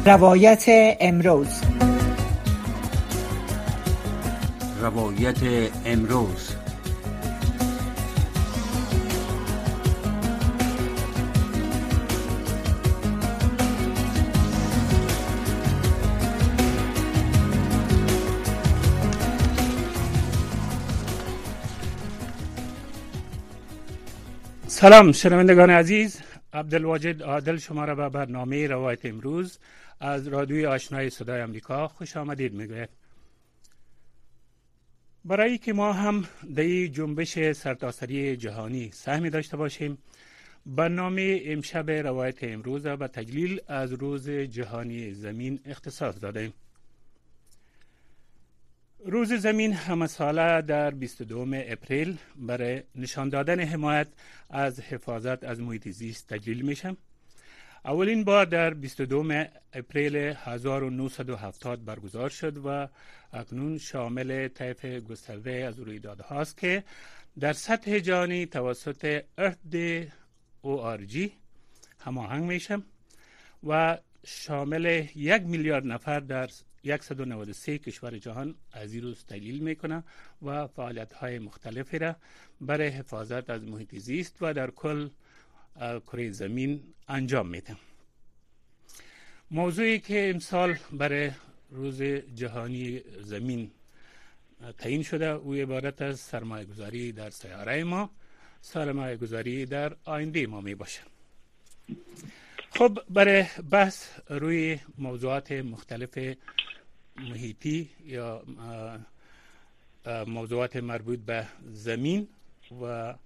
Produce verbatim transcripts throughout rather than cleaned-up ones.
روایت امروز. روایت امروز. سلام شنوندگان عزیز، عبدالواجد عادل شما را به برنامه روایت امروز از رادیوی آشنای صدای امریکا خوش آمدید میگوید. برای که ما هم در این جنبش سرتاسری جهانی سهمی داشته باشیم، برنامه امشب روایت امروز را به تجلیل از روز جهانی زمین اختصاص دادیم. روز زمین همه ساله در بیست و دوم اپریل برای نشان دادن حمایت از حفاظت از محیط زیست تجلیل میشه. اولین بار در بیست و دوم اپریل هزار و نهصد و هفتاد برگزار شد و اکنون شامل طیف گسترده از رویدادهاست که در سطح جهانی توسط Earth Day او آر جی هماهنگ میشه و شامل یک میلیارد نفر در صد و نود و سه کشور جهان از این روز تجلیل میکنه و فعالیت‌های مختلفی را برای حفاظت از محیط زیست و در کل کره زمین انجام میده. موضوعی که امسال برای روز جهانی زمین تعیین شده او عبارت از سرمایه گذاری در سیاره ما، سرمایه گذاری در آینده ما می باشه. خب برای بحث روی موضوعات مختلف محیطی یا موضوعات مربوط به زمین و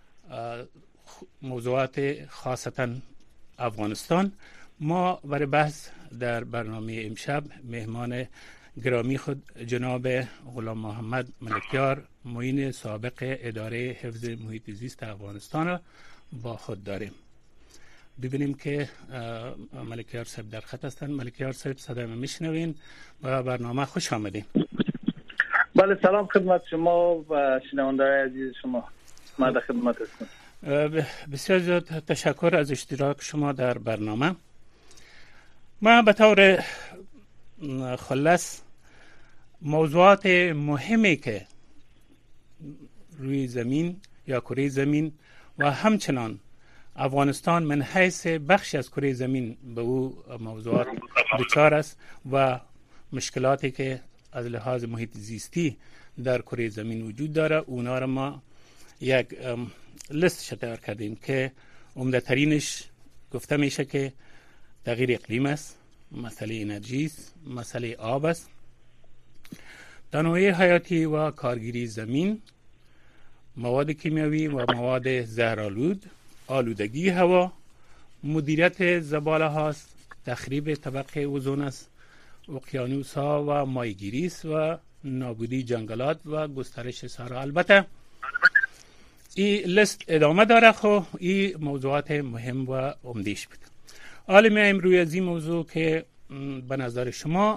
موضوعات خاصتا افغانستان، ما برای بحث در برنامه امشب مهمان گرامی خود جناب غلام محمد ملکیار، معین سابق اداره حفظ محیط زیست افغانستان را با خود داریم. ببینیم که ملکیار صاحب در خط هستند. ملکیار صاحب صدای من میشنوین و برنامه خوش آمدین. بله، سلام خدمت شما و شنوندگان عزیز شما. ما در خدمت هستم. بسیار زیاد تشکر از اشتراک شما در برنامه. ما به طور خلاص موضوعات مهمی که روی زمین یا کره زمین و همچنان افغانستان من حیث بخش از کره زمین به او موضوعات دچار است و مشکلاتی که از لحاظ محیط زیستی در کره زمین وجود داره، اونا را ما یک لیست تیار کردیم که عمده ترینش گفته میشه که تغییر اقلیم است، مسئله انرژی است، مسئله آب است، تنوع حیاتی و کارگیری زمین، مواد کیمیاوی و مواد زهرآلود، آلودگی هوا، مدیریت زباله هاست، تخریب طبقه اوزون است، اقیانوس ها و ماهیگیری است و نابودی جنگلات و گسترش صحرا. البته این لیست ادامه داره، خب این موضوعات مهم و عمده‌اش بود. حالا می امروز از این موضوع که به نظر شما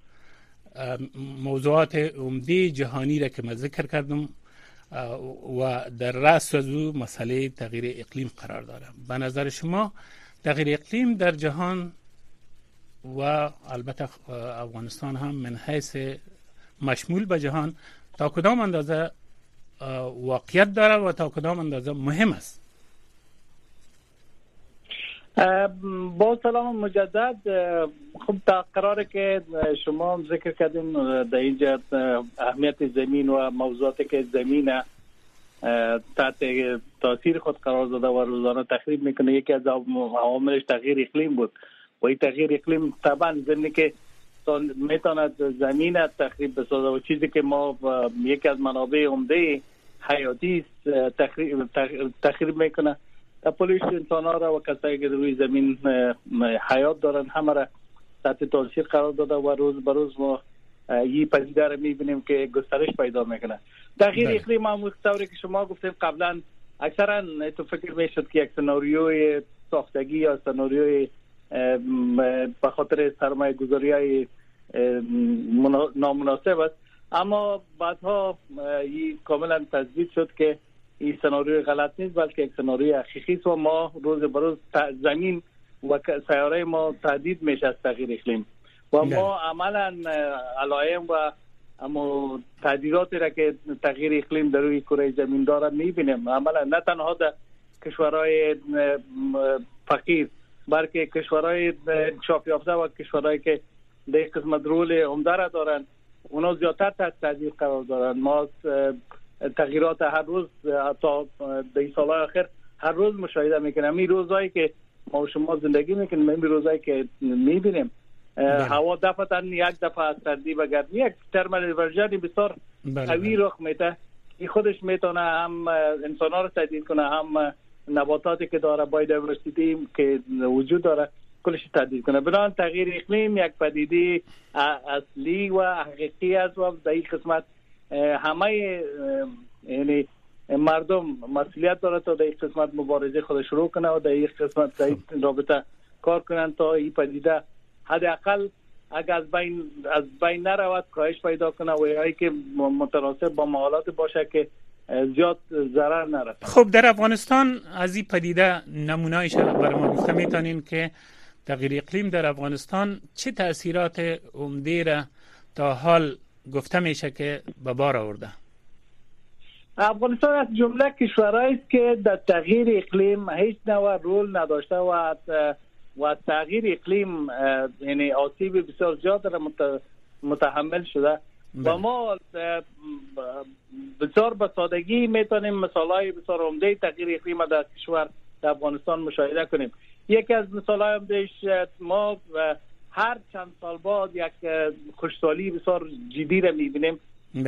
موضوعات عمده جهانی را که من ذکر کردم و در رأس از او مسئله تغییر اقلیم قرار داره، به نظر شما تغییر اقلیم در جهان و البته افغانستان هم من حیث مشمول به جهان تا کدام اندازه واقعیت داره و تا کدام اندازه مهم است؟ با سلام مجدد. خب تا قراره که شما ذکر کردین در اینجا اهمیت زمین و موضوعاتی که زمین تحت تاثیر خود قرار داده و روزانه تخریب میکنه، یکی از عواملش تغییر اقلیم بود و این تغییر اقلیم طبعا زمینی که میتواند زمین تخریب بسازه و چیزی که ما یکی از منابع عمده حیاتی تخریب تخریب میکنه. پولیس انسان ها را و کسایی که روی زمین حیات دارن همه را تحت تاثیر قرار داده و روز به روز ما این پدیده را میبینیم که گسترش پیدا میکنه. تغییر اقلیم هم طوری که شما گفتید قبلا اکثرا تو فکر میشد که یک سناریوی ساختگی یا سناریوی به خاطر سرمایه گذاری های نامناسب است، اما بعدها این کاملا تثبیت شد که این سناریوی غلط نیست بلکه یک سناریوی حقیقی است و ما روز به روز زمین و سیاره ما تهدید میشه از تغییر اقلیم و ما عملا علائم و اما تهدیداتی را که تغییر اقلیم در روی کره زمین داره میبینیم. عملا نه تنها در کشورهای فقیر بلکه کشورهای انکشاف یافته و کشورهایی که در این قسمت رول عمده را دارن اونا زیادتر تحت تهدید قرار دارن. ما تغییرات هر روز تا در این سالهای آخر هر روز مشاهده میکنیم. این روزایی که ما و شما زندگی میکنیم این روزایی که میبینیم هوا دفعتا یک دفعه از سردی و گرمی یک ترمال ورژن بسیار قوی رخ میده. این خودش میتونه هم انسان ها رو تهدید کنه هم نباتاتی که داره بایودایورسیتی که وجود داره کلش تهدید کنه. بنابراین تغییر اقلیم یک پدیده اصلی و حقیقی است و در این قسمت همه یعنی مردم مسئولیت داره تا در این قسمت مبارزه خود شروع کنه و در این قسمت در این رابطه کار کنن تا این پدیده حداقل اگر از بین از بین نرود کاهش پیدا کنه و یا که متناسب با معاملات باشه که زیاد ضرر نرسه. خب در افغانستان از این پدیده نمونه‌ایش برای ما گفته میتونین که تغییر اقلیم در افغانستان چه تأثیرات عمده را تا حال گفته میشه که به بار آورده؟ افغانستان از جمله کشورهایی است که در تغییر اقلیم هیچ نوع رول نداشته و و تغییر اقلیم یعنی آسیب بسیار زیاد را متحمل شده و ما بسیار به سادگی میتونیم مثالای بسیار عمده تغییر اقلیم در کشور در افغانستان مشاهده کنیم. یکی از مثالای عمدهش ما هر چند سال بعد یک خشکسالی بسیار جدی را میبینیم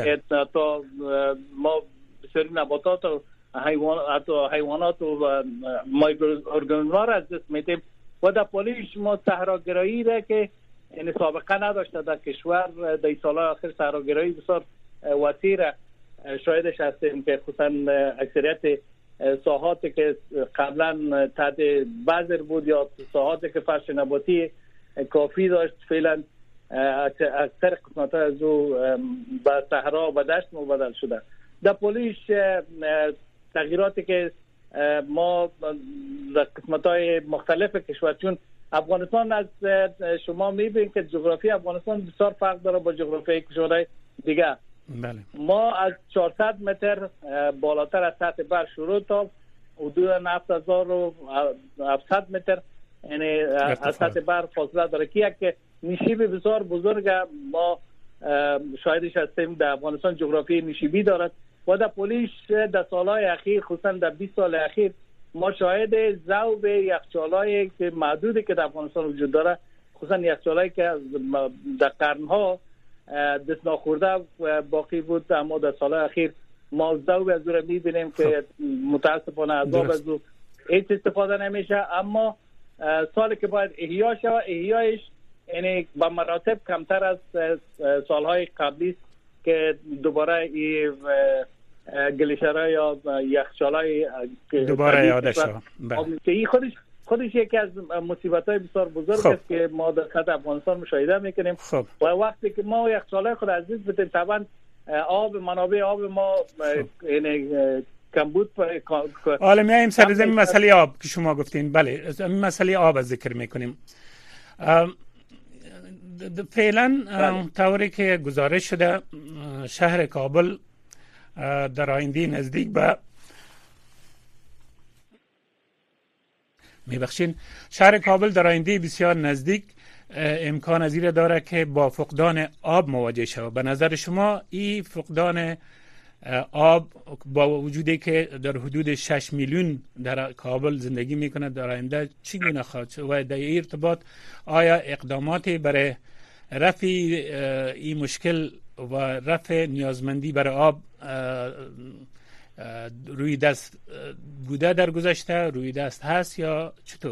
تا ما بسیاری نباتات و حیوانات و حیوانات و مایکروارگانیسم‌ها را از دست میدیم و در پولیش ما صحراگرایی را که یعنی سابقه نداشته در کشور در این سالهای آخر صحراگرایی بسیار وسیع را شاهدش هستیم که خصوصا اکثریت ساحاتی که قبلا تحت بذر بود یا ساحاتی که فرش نباتی کافی داشت فعلا اکثر قسمت‌ها از او به صحرا و دشت مبدل شده. در پولیش تغییراتی که ما در قسمت‌های مختلف کشور چون افغانستان از شما می‌بینید که جغرافی افغانستان بسیار فرق داره با جغرافی کشورهای دیگه. بله. ما از چهارصد متر بالاتر از سطح بر شروع تا حدود نه هزار و هفتصد متر یعنی از سطح بر فاصله داره که یک نشیب بسیار بزرگ ما شاهدش هستیم. در افغانستان جغرافی نشیبی دارد و در پولیش در سالهای اخیر خصوصا در بیست سال اخیر ما شاهد ذوب یخچالایی که محدودی که در افغانستان وجود داره خصوصا یخچالایی که در قرنها دست ناخورده باقی بود اما در سالهای اخیر ما ذوب از او میبینیم که متاسفانه عذاب از او هیچ استفاده نمیشه اما سالی که باید احیا شود احیایش یعنی به مراتب کمتر از سالهای قبلی که دوباره این گلیشرها یا یخچالای دوباره یادش شد. این خودش خودش یکی از مصیبت‌های بسیار بزرگ خب. است که ما در خط افغانستان مشاهده میکنیم خب. و وقتی که ما یخچالای خود از دست بدیم طبعا آب منابع آب ما یعنی کمبود. حالا میایم سر زمین مسئله آب که شما گفتین. بله این مسئله آب از ذکر میکنیم. فعلا طوری که گزارش شده شهر کابل در آینده نزدیک به میبخشین شهر کابل در آینده بسیار نزدیک امکان از این داره که با فقدان آب مواجه شود. به نظر شما این فقدان آب با وجودی که در حدود شش میلیون در کابل زندگی میکنه در آینده چگونه خواهد شد و در این ارتباط آیا اقداماتی برای رفع این مشکل و رفع نیازمندی برای آب روی دست بوده در گذشته روی دست هست یا چطور؟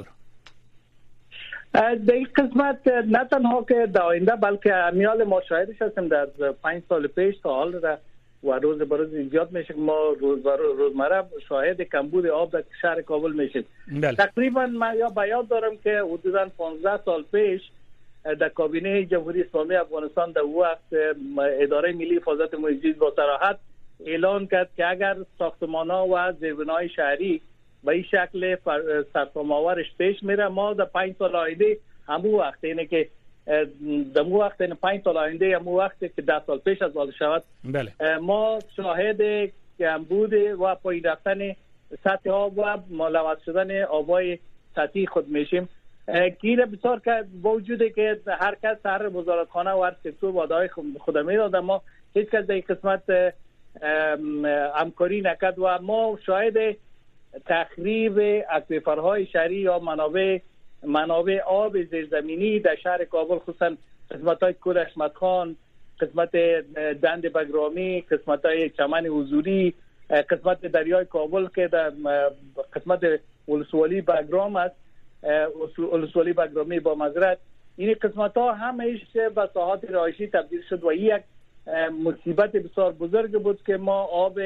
در این قسمت نه تنها که در آینده بلکه میال ما شاهدش هستیم در پنج سال پیش تا حال و روز به روز زیاد میشه ما روز روزمره شاهد کمبود آب در شهر کابل میشیم. تقریبا من یا بیاد دارم که حدوداً پانزده سال پیش در کابینه جمهوری اسلامی افغانستان در وقت اداره ملی حفاظت محیط زیست با صراحت اعلان کرد که اگر ساختمان‌ها و زیربناهای شهری به این شکل سرسام‌آورش پیش میره. ما در پنج سال آینده همون وقت اینه که در مو وقت این پنج سال آینده همون وقتی که ده سال پیش از حال شود بله. ما شاهد کمبود و پایین رفتن سطح آب و ملوث شدن آبای سطحی خود میشیم. گیر بسیار که با وجود که هر کس هر وزارتخانه و هر سکتور وعده‌های خود میداد، اما هیچ کس در این قسمت همکاری نکرد و ما شاهد تخریب اکویفرهای شهری یا منابع منابع آب زیرزمینی در شهر کابل، خصوصا قسمت‌های کود حشمت خان، قسمت دند بگرامی، قسمت‌های چمن حضوری، قسمت دریای کابل که در قسمت ولسوالی بگرام است، ولسوالی بگرامی با معذرت، این قسمت‌ها همه‌اش به ساحات رهایشی تبدیل شد و یک مصیبت بسیار بزرگ بود که ما آب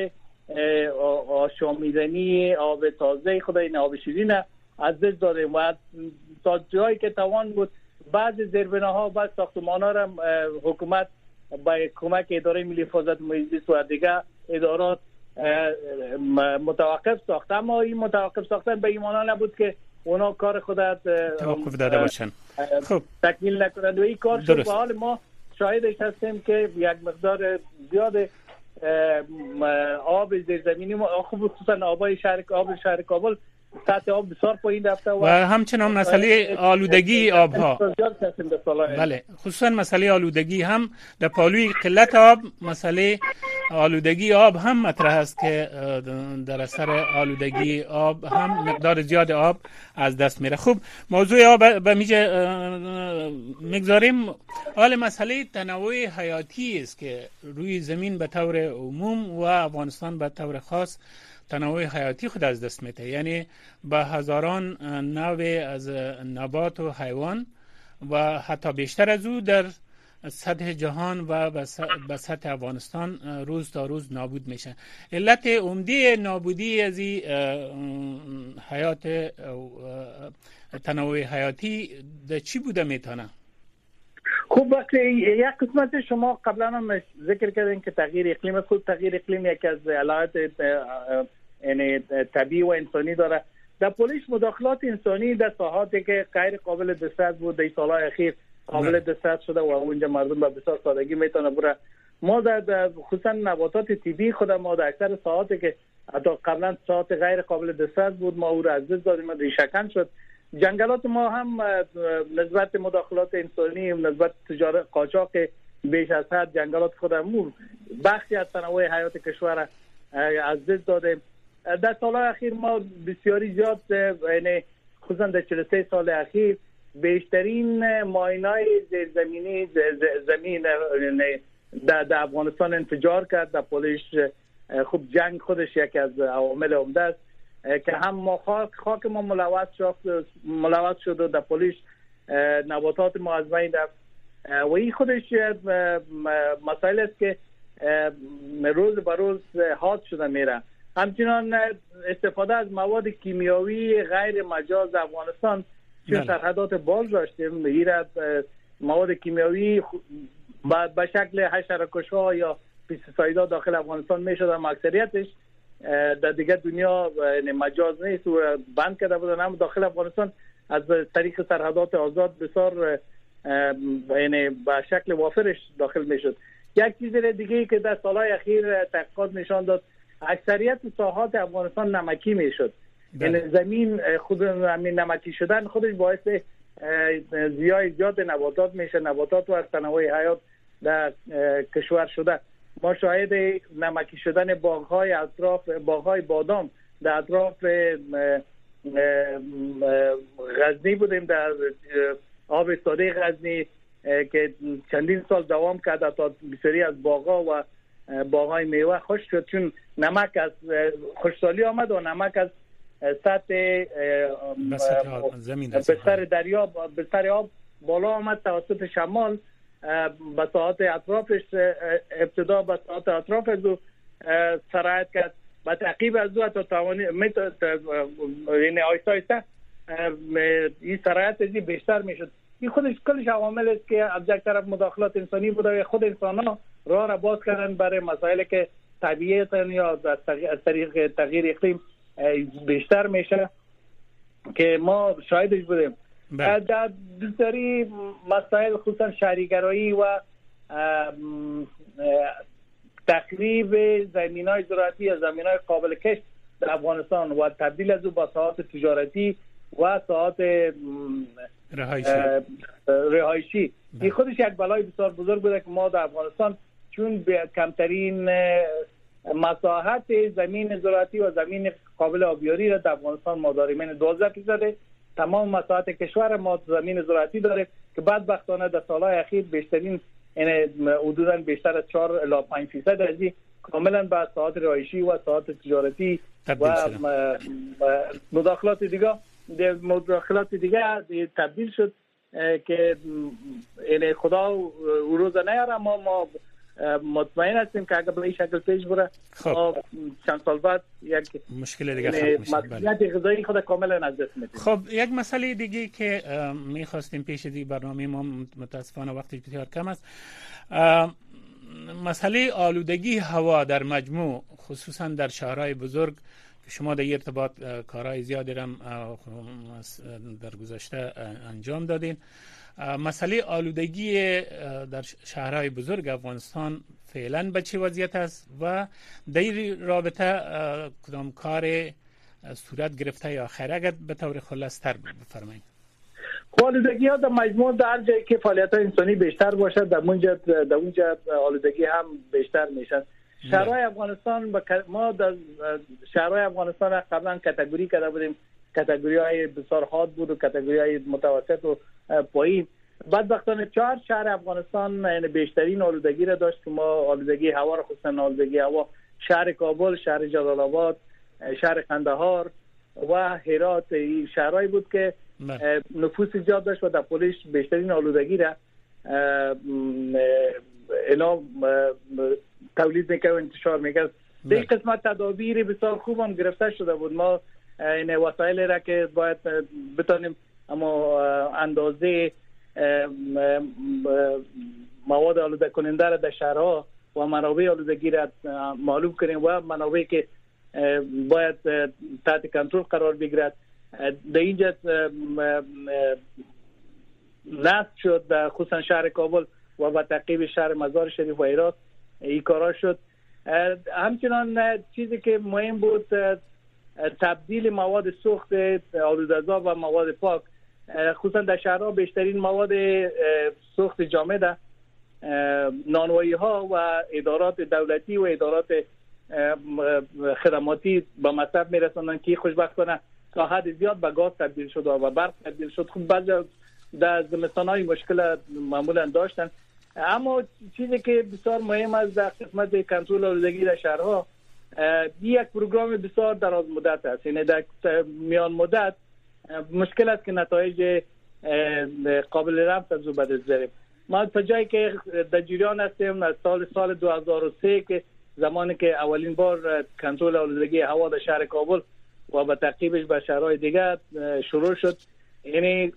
آشامیدنی، آب تازه خدای این آب شیرین از دست دادیم و تا جایی که توان بود بعض زیربناها و ساختمان‌ها را حکومت با کمک اداره ملی حفاظت محیط زیست و دیگر ادارات متوقف ساخت. اما این متوقف ساختن به این معنی نبود که اونا کار خود توقف داده باشن، خب تکمیل نکنند و این کار شد. و حال ما شاهدش هستیم که یک مقدار زیاد آب زیرزمینی خصوصا آبای شهر آب شهر کابل سطح آب بسیار پایین رفته و, و همچنان مسئله آلودگی آبها، بله خصوصا مسئله آلودگی هم در پالوی قلت آب، مسئله آلودگی آب هم مطرح است که در اثر آلودگی آب هم مقدار زیاد آب از دست میره. خوب، موضوع آب به میجه میگذاریم. حال مسئله تنوع حیاتی است که روی زمین به طور عموم و افغانستان به طور خاص تنوع حیاتی خود از دست میده، یعنی به هزاران نوع از نبات و حیوان و حتی بیشتر از او در سطح جهان و به سطح افغانستان روز تا روز نابود میشه. علت عمده نابودی از این حیات تنوع حیاتی در چی بوده میتونه؟ خوب، وقتی یک قسمت شما قبلا هم ذکر کردین که تغییر اقلیم، خود تغییر اقلیم یکی از علایت یعنی طبیعی و انسانی داره. در پولیس مداخلات انسانی در ساحاتی که غیر قابل دسترس بود در سالهای اخیر قابل دسترس شده و اونجا مردم به بسیار سادگی میتونه بره. ما در خصوصا نباتات طبیعی خود ما در اکثر ساحاتی که حتی قبلا ساحات غیر قابل دسترس بود ما او را از دست دادیم، ریشه‌کن شد. جنگلات ما هم نسبت مداخلات انسانی و نسبت تجارت قاچاق بیش از حد جنگلات خودمون بخشی از تنوع حیات کشور از دست دادیم. در سالهای اخیر ما بسیاری زیاد، یعنی خصوصا در چهل و سه سال اخیر بیشترین ماینای زیرزمینی زمین در افغانستان انفجار کرد. در پولیس خوب جنگ خودش یکی از عوامل عمده است که هم ما خاک, خاک ما ملوث شد ملوث شد و در پولیس نباتات ما از بین رفت و این خودش مسائل است که روز به روز حاد شده میره. همچنان استفاده از مواد کیمیاوی غیر مجاز افغانستان چون سرحدات باز داشتیم، ایراد مواد کیمیاوی به شکل حشره‌کش‌ها یا پستیسایدها داخل افغانستان میشد، اما اکثریتش در دیگر دنیا مجاز نیست و بند کرده بودن، اما داخل افغانستان از طریق سرحدات آزاد بسیار یعنی به شکل وافرش داخل میشد. یک چیز دیگه که در سالهای اخیر تحقیقات نشان داد اکثریت ساحات افغانستان نمکی میشد، یعنی زمین خود همین نمکی شدن خودش باعث زیای زیاد نباتات میشه، نباتات و تنوع حیات در کشور شده. ما شاهد نمکی شدن باغ‌های اطراف باغ‌های بادام در اطراف غزنی بودیم، در آب ساده غزنی که چندین سال دوام کرد تا بسیاری از باغ‌ها و باغ‌های میوه خشک شد چون نمک از خشکسالی آمد و نمک از سطح بستر دریا بستر آب بالا آمد توسط شمال به ساحات اطرافش ابتدا به ساحات اطراف از او سرایت کرد. با تعقیب از او تا توانی یعنی آیسته آیسته این سرایت ازی بیشتر میشد. این خودش کلش عوامل است که از یک طرف مداخلات انسانی بوده و خود انسان ها راه را باز کردن برای مسائلی که طبیعی یا از طریق تغییر اقلیم بیشتر میشه که ما شاهدش بودیم. در بسیاری مسائل خصوصا شهریگرایی و تخریب زمینای زراعتی یا زمینای قابل کشت در افغانستان و تبدیل از او با ساحات تجارتی و ساحات رهایشی، این خودش یک بلای بسیار بزرگ بوده که ما در افغانستان چون به کمترین مساحت زمین زراعتی و زمین قابل آبیاری را در افغانستان ما داریم، یعنی دوازده درصد تمام مساحت کشور ما زمین زراعتی داره که بدبختانه در سالهای اخیر بیشترین یعنی حدوداً بیشتر از چهار الی پنج درصد از این کاملا به ساحات رهایشی و ساحات تجارتی و مداخلات دیگه مداخلات دیگه تبدیل شد که یعنی خدا او روز نیاره. ما ما مطمئن هستیم که اگر به این شکل پیش بره خب چند سال بعد یک مشکل دیگه ختم میشه. مسئولیت غذایی خود کاملا از دست میدیم. خب یک مسئله دیگه که میخواستیم پیش دی برنامه ما متاسفانه وقتی بسیار کم است، مسئله آلودگی هوا در مجموع خصوصا در شهرهای بزرگ که شما در ارتباط کارهای زیادی هم در گذشته انجام دادین. مسئله آلودگی در شهرهای بزرگ افغانستان فعلا به چه وضعیت است و در این رابطه کدام کار صورت گرفته یا خیر؟ اگر به طور خلاص‌تر بفرمایید. آلودگی ها در مجموع در جایی که فعالیت انسانی بیشتر باشد در اونجا در اونجا آلودگی هم بیشتر میشه. شهرهای افغانستان ما در شهرهای افغانستان قبلا کاتگوری کرده بودیم، کاتگوری های بسیار حاد بود و کاتگوری های متوسط و پایین. بدبختانه چهار شهر افغانستان یعنی بیشترین آلودگی را داشت که ما آلودگی هوا را خصوصا آلودگی هوا شهر کابل، شهر جلال آباد، شهر قندهار و هرات این شهرهایی بود که نفوس زیاد داشت و در پولش بیشترین آلودگی را اعلام تولید میکرد و انتشار میکرد. در این قسمت تدابیر بسیار خوب هم گرفته شده بود. ما این وسایل را که باید بتانیم اما اندازه مواد آلوده کننده را در شهرها و منابع آلودگی را معلوم کنیم و منابعی که باید تحت کنترل قرار بگیرد. در اینجا نصب شد در خصوصا شهر کابل و با تعقیب شهر مزار شریف و هرات این کارا شد. همچنان چیزی که مهم بود تبدیل مواد سوخت آلوده‌زا و مواد پاک، خصوصا در شهرها بیشترین مواد سوخت جامد نانوایی ها و ادارات دولتی و ادارات خدماتی به مصرف میرسوندن که خوشبختانه تا حد زیاد به گاز تبدیل شد و برق تبدیل شد. خب بعضی در زمستان‌های مشکل معمولا داشتن، اما چیزی که بسیار مهم است در قسمت کنترل آلودگی در شهرها یک پروگرام بسیار دراز مدت است. یعنی در میان مدت مشکل است که نتایج قابل ربط از او به دست بیاریم. ما تا جایی که در جریان هستیم از سال سال دو هزار و سه که زمانی که اولین بار کنترل آلودگی هوا در شهر کابل و با تعقیبش به شهرهای دیگر شروع شد، یعنی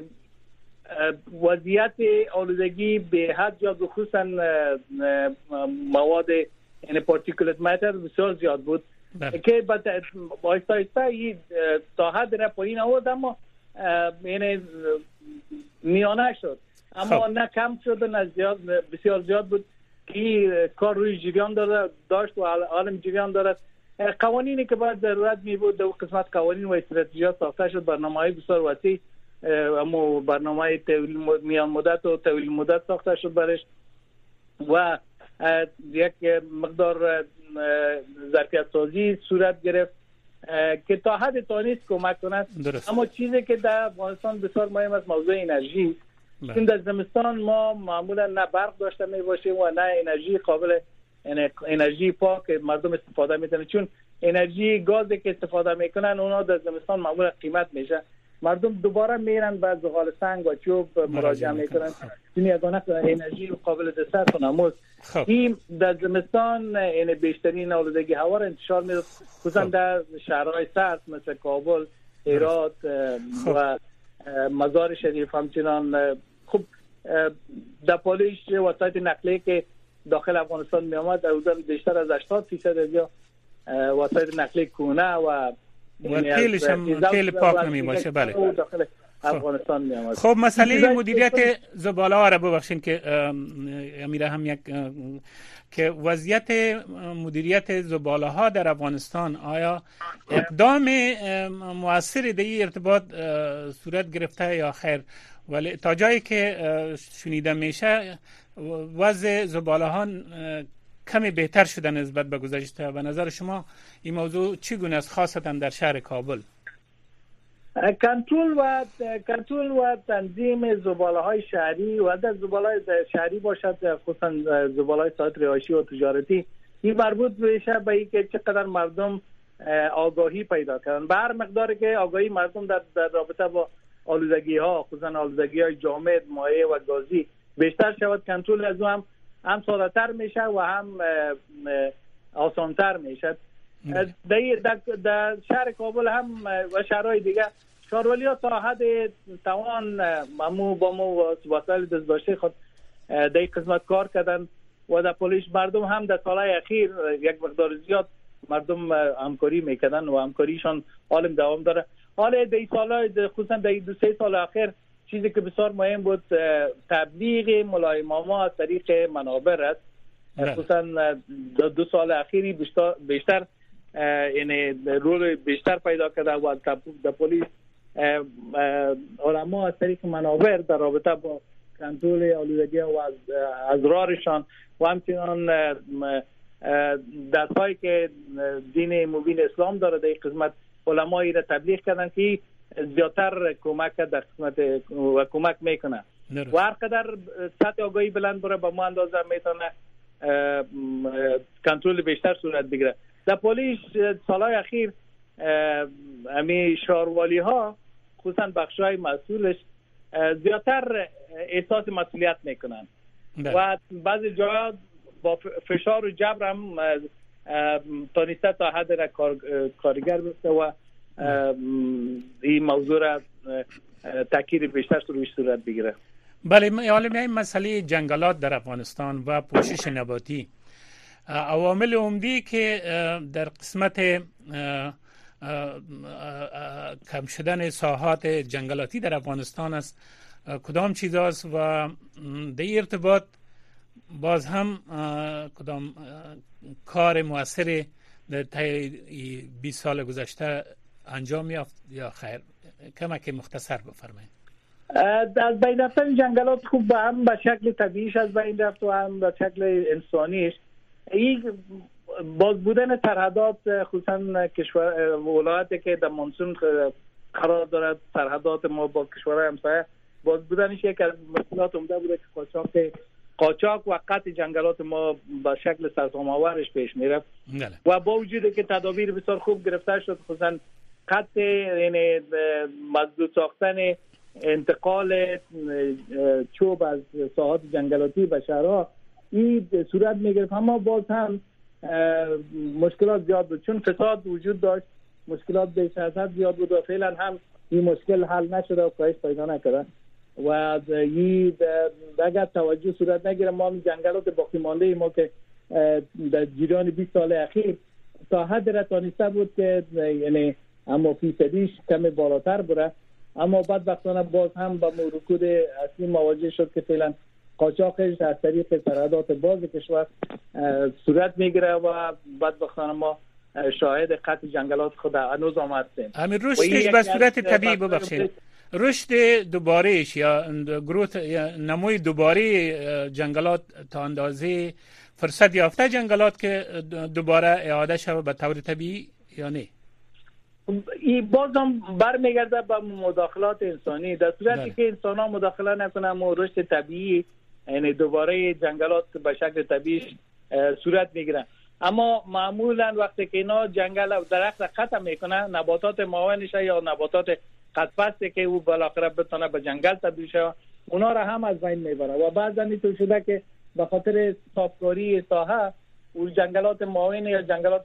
وضعیت آلودگی به حد زیاد خصوصا مواد یعنی پارتیکولت ماتر بسیار زیاد بود که با آهسته آهسته تا حد را پایین آورد، اما یعنی میانه شد، اما نه کم شد نه زیاد، بسیار زیاد بود که کار روی جریان داره داشت و عالم جریان دارد. قوانینی که باید ضرورت می بود در قسمت قوانین و استراتژیات ساخته شد، برنامه‌های بسیار وسیع اما برنامه طویل میان مدت و طویل مدت ساخته شد برش و یک مقدار ظرفیت سازی صورت گرفت که تا حد تانیست کمک کند. اما چیزی که در افغانستان بسیار مهم است موضوع انرژی. چون در زمستان ما معمولا نه برق داشته می باشیم و نه انرژی قابل انرژی پاک مردم استفاده میکنن، چون انرژی گازی که استفاده میکنن اونا در زمستان معمولا قیمت میشه، مردم دوباره میرن به زغال سنگ و چوب مراجعه میکنن. این یگانه انرژی قابل دسترس و نموز این در زمستان این بیشترین آلودگی هوا را انتشار میده، خصوصا در شهرهای سرد مثل کابل، هرات و مزار شریف. همچنان خب در پالیش وسایل نقلیه که داخل افغانستان می آمد در حدود بیشتر از هشتاد درصد یا وسایل نقلیه کهنه و و تیلش هم تیل پاک نمی باشه. بله داخل افغانستان می آمد. خب مسئله مدیریت زباله ها را ببخشید که امیر هم یک که وضعیت مدیریت زباله ها در افغانستان آیا اقدام مؤثری در این ارتباط صورت گرفته یا خیر؟ ولی تا جایی که شنیده میشه وضع زباله ها کمی بهتر شده نسبت به گذشته. به نظر شما این موضوع چگونه است خاصتا در شهر کابل؟ کنترل و کنترل و تنظیم زباله های شهری و در زباله های شهری باشد، خصوصا زباله های ساحت رهایشی و تجارتی، این مربوط میشه به اینکه چقدر مردم آگاهی پیدا کردن. به هر مقداری که آگاهی مردم در, در رابطه با آلودگی ها، خصوصا آلودگی های جامد، مایع و گازی بیشتر شود، کنترل از هم هم ساده تر میشه و هم آسان تر میشه. در, در شهر کابل هم و شهرهای دیگه شهرولی ها تا حد توان ممو با مو وسایل دستداشته خود در این قسمت کار کردن و در پلیس مردم هم در سالهای اخیر یک مقدار زیاد مردم همکاری میکردن و همکاریشان عالم دوام داره. حالا در این سالهای خصوصا در دو سه سال اخیر چیزی که بسیار مهم بود تبلیغ ملایماما از طریق منابر است. خصوصا دو سال اخیری بیشتر بیشتر یعنی رول بیشتر پیدا کرده و در پلیس علما از طریق منابر در رابطه با کنترل آلودگی و از ازرارشان و همچنان درسایی که دین مبین اسلام داره در این قسمت علمایی را تبلیغ کردن که زیادتر کمک در قسمت و کمک میکنه و هر قدر سطح آگاهی بلند بره به ما اندازه میتونه کنترل بیشتر صورت بگیره. در پلیس سالهای اخیر امی شهروالی ها خصوصا بخشای مسئولش زیادتر احساس مسئولیت میکنن و بعضی جاها با فشار و جبر هم تانسته تا حد را کارگر بسته و این موضوع را تاکید بیشتر روش صورت بگیره. بله، حالا میایم مسئله جنگلات در افغانستان و پوشش نباتی. عوامل عمده که در قسمت کم شدن ساحات جنگلاتی در افغانستان است کدام چیز است و در این ارتباط باز هم کدام کار موثر در طی بیست سال گذشته انجام یافت یا خیر؟ کمک مختصر بفرمایید. از بین رفتن جنگلات خوب هم به شکل طبیعیش از بین رفت و هم به شکل انسانیش. این باز بودن سرحدات خصوصا کشور ولایتی که در مونسون قرار دارد، سرحدات ما با کشورهای همسایه، باز بودنش یک از مشکلات عمده بوده که قاچاق قاچاق و قطع جنگلات ما به شکل سرسام‌آورش پیش میرفت و با وجود که تدابیر بسیار خوب گرفته شد، خصوصا قطع یعنی مسدود ساختن انتقال چوب از ساحات جنگلاتی به شهرها این صورت میگرفت، اما باز هم مشکلات زیاد بود چون فساد وجود داشت، مشکلات بیش از حد زیاد بود و فعلا هم این مشکل حل نشده و کاهش پیدا نکرده و این اگر توجه صورت نگیره ما جنگلات باقی مانده ما که در جریان بیست سال اخیر تا حد را تانسته بود که یعنی اما فیصدیش کم بالاتر بره، اما بدبختانه باز هم با رکود اصلی مواجه شد که فعلا قاچاقش از طریق سرحدات باز کشور صورت میگیره و بدبختانه ما شاهد قطع جنگلات خود هنوز آمد هستیم. همین رشدش به صورت طبیعی ببخشید رشد دوبارهش یا گروت یا نموی دوباره جنگلات تا اندازه فرصت یافته جنگلات که دوباره اعاده شود به طور طبیعی یا نه؟ این باز هم برمیگرده به مداخلات انسانی. در صورتی که انسان ها مداخله نکنن و رشد طبیعی یعنی دوباره جنگلات به شکل طبیعی صورت میگیرن، اما معمولا وقتی که اینا جنگل و درخت قطع میکنن نباتات معاونش یا نباتات قطع‌پسته که او بالاخره بتونه به جنگل تبدیل شه اونا را هم از بین میبره و بعضا اینطور شده که به خاطر صافکاری ساحه اون جنگلات معاون یا جنگلات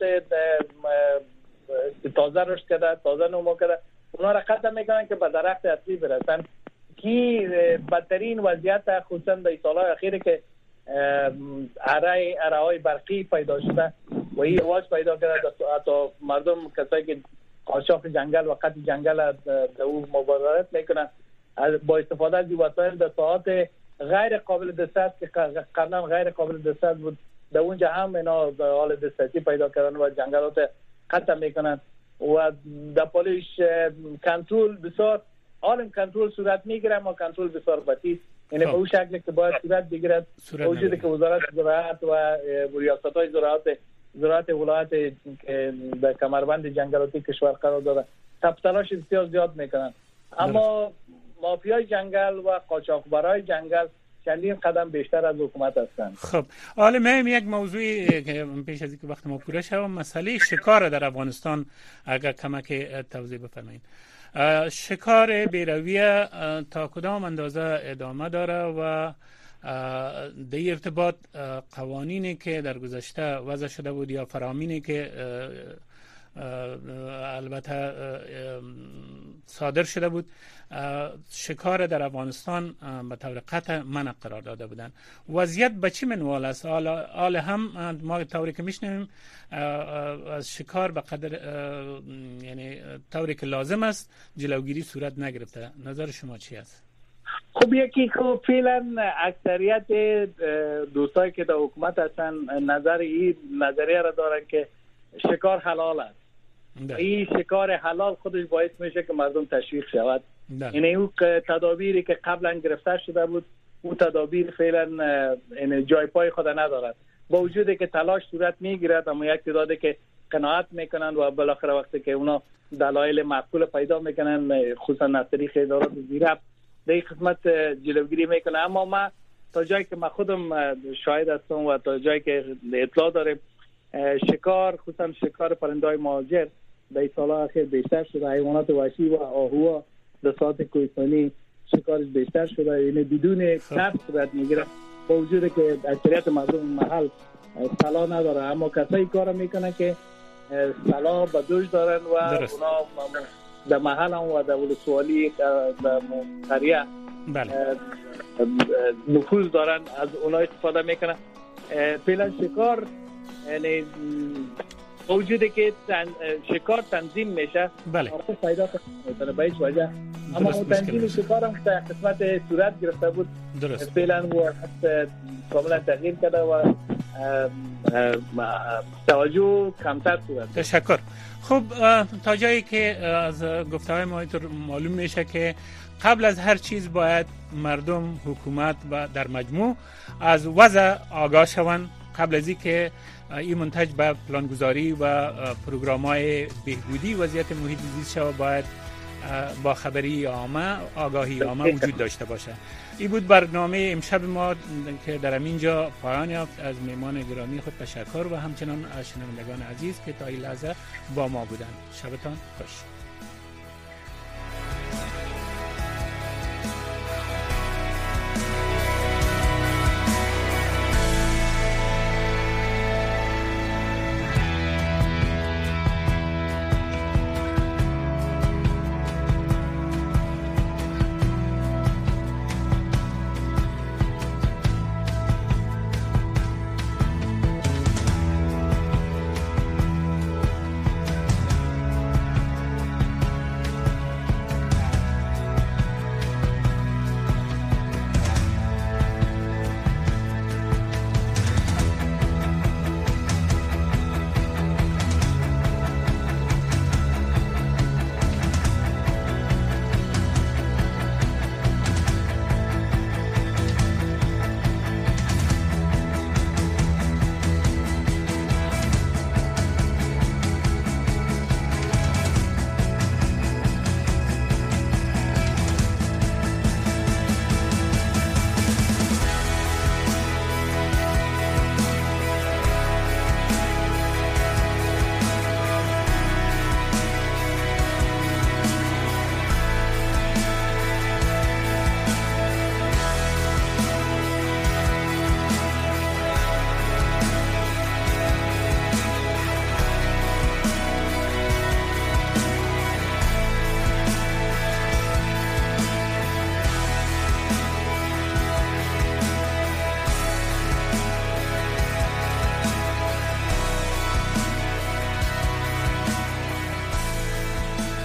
تازه رشد کرده تازه نمو کرده اونا را قطع میکنن که به درخت اصلی برسن که بدترین وضعیت خصوصا در سالهای اخیر که اره اره های برقی پیدا شده و این رواج پیدا کرده. حتی مردم کسایی که قاچاق جنگل و قطع جنگل در او مبارزات میکنن با استفاده از وسایل در ساعات غیر قابل دسترس که قبلا غیر قابل دسترس بود، در اونجا هم اینا به حال دسترسی پیدا کردن و جنگلات قطع میکنن و در پالیش کنترل بسیار عالم کنترل صورت میگیره، ما کنترل بسیار بسیط، یعنی به اون شکلی که باید صورت بگیرد. وجودی که وزارت زراعت و ریاست‌های زراعت زراعت ولایت در کمربند جنگلاتی کشور قرار داره تب تلاش بسیار زیاد میکنن، اما مافیای جنگل و قاچاقبرای جنگل چندین قدم بیشتر از حکومت هستند. خب حالا ما یک موضوعی که پیش از اینکه وقت ما پوره شود، مسئله شکار در افغانستان اگر کمک توضیح بفرمایید. شکار بیرویه تا کدام اندازه ادامه داره و در ارتباط قوانینی که در گذشته وضع شده بود یا فرامینی که البته صادر شده بود، شکار در افغانستان به طور قطع منع قرار داده بودند. وضعیت به چه منوال است؟ حال هم ما طوری که میشنیم از شکار به قدر یعنی طوری که لازم است جلوگیری صورت نگرفته. نظر شما چی است؟ خب یکی که فعلا اکثریت دوستایی که در حکومت هستن نظر این نظریه را دارن که شکار حلال است. این شکار حلال خودش باعث میشه که مردم تشویق شود. یعنی اون تدابیری که قبلا گرفته شده بود اون تدابیر فعلا جای پای خود ندارد، با وجودی که تلاش صورت میگیرد، اما یک تعدادی که قناعت میکنن و بالاخره وقتی که اونا دلایل معقول پیدا میکنن خصوصا از طریق ادارات زیرفت در این قسمت جلوگیری میکنه. اما ما تا جایی که ما خودم شاهد هستم و تا جایی که اطلاع داریم شکار خصوصا شکار پرنده‌های مهاجر در سال‌ها اخیر بیشتر شده. حیوانات وحشی و آهو در ساعت کوهستانی شکارش بیشتر شده، یعنی بدون کسب صورت میگیره، با وجودی که اکثریت مردم محل سلا نداره، اما کسایی کار میکنن که سلا به دوش دارن و اونا در محل هم و در ولسوالی در قریه نفوذ دارن، از اونا استفاده میکنن. فعلا شکار یعنی وجودی که تن... شکار تنظیم میشه بله خوب پیدا کنه به هیچ وجه، اما تنظیم شکار هم در قسمت صورت گرفته بود فعلا و کاملا تغییر کرده و توجه کمتر صورت. تشکر. خب تا جایی که از گفته‌های ما معلوم میشه که قبل از هر چیز باید مردم، حکومت و در مجموع از وضع آگاه شوند قبل از اینکه این منتج به پلانگذاری و پروگرام‌های بهبودی وضعیت محیط زیست شود باید با خبری عامه، آگاهی عامه وجود داشته باشه. این بود برنامه امشب ما که در همینجا پایان یافت. از مهمان گرامی خود تشکر و همچنان از شنوندگان عزیز که تا این لحظه با ما بودند. شبتان خوش.